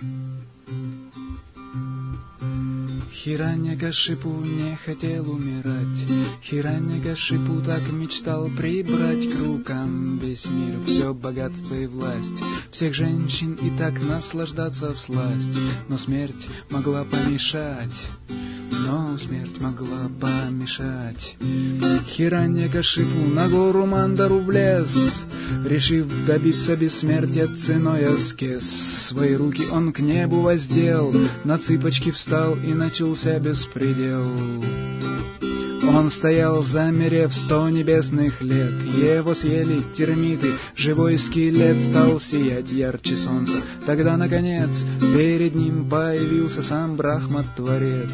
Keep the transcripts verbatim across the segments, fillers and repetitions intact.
Хираньякашипу не хотел умирать, Хираньякашипу так мечтал прибрать к рукам весь мир, все богатство и власть, всех женщин и так наслаждаться всласть. Но смерть могла помешать, но смерть могла помешать. Хираньякашипу на гору Мандару влез, решив добиться бессмертия ценой аскез. Свои руки он к небу воздел, на цыпочки встал и начался беспредел. Он стоял, замерев сто небесных лет, его съели термиты, живой скелет стал сиять ярче солнца. Тогда, наконец, перед ним появился сам Брахма-творец.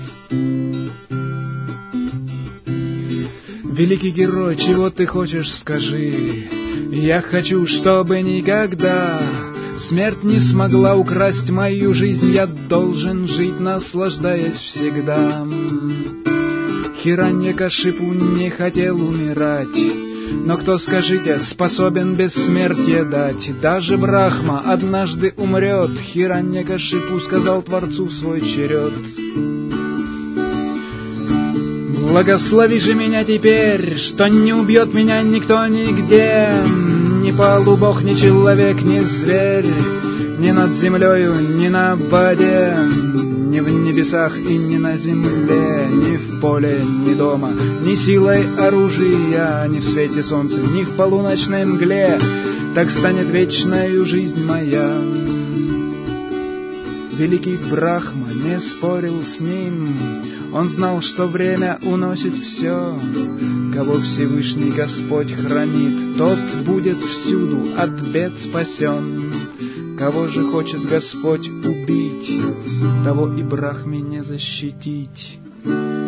Великий герой, чего ты хочешь, скажи? Я хочу, чтобы никогда смерть не смогла украсть мою жизнь. Я должен жить, наслаждаясь всегда. Хираньякашипу не хотел умирать, но кто, скажите, способен бессмертие дать? Даже Брахма однажды умрет. Хираньякашипу сказал Творцу в свой черед: благослови же меня теперь, что не убьет меня никто нигде, ни полубог, ни человек, ни зверь, ни над землею, ни на воде, ни в небесах и ни на земле, ни в поле, ни дома, ни силой оружия, ни в свете солнца, ни в полуночной мгле. Так станет вечною жизнь моя. Великий Брахма не спорил с ним, он знал, что время уносит все. Кого Всевышний Господь хранит, тот будет всюду от бед спасен. Кого же хочет Господь убить, того и Брахме не защитить.